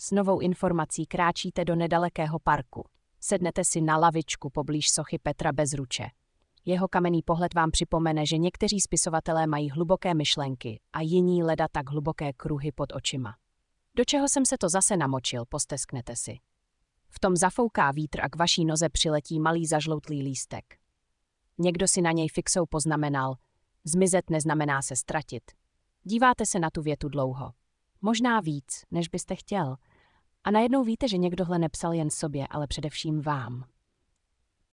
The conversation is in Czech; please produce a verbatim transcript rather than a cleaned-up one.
S novou informací kráčíte do nedalekého parku. Sednete si na lavičku poblíž sochy Petra Bezruče. Jeho kamenný pohled vám připomene, že někteří spisovatelé mají hluboké myšlenky a jiní leda tak hluboké kruhy pod očima. Do čeho jsem se to zase namočil, postesknete si. V tom zafouká vítr a k vaší noze přiletí malý zažloutlý lístek. Někdo si na něj fixou poznamenal: zmizet neznamená se ztratit. Díváte se na tu větu dlouho. Možná víc, než byste chtěl. A najednou víte, že někdohle nepsal jen sobě, ale především vám.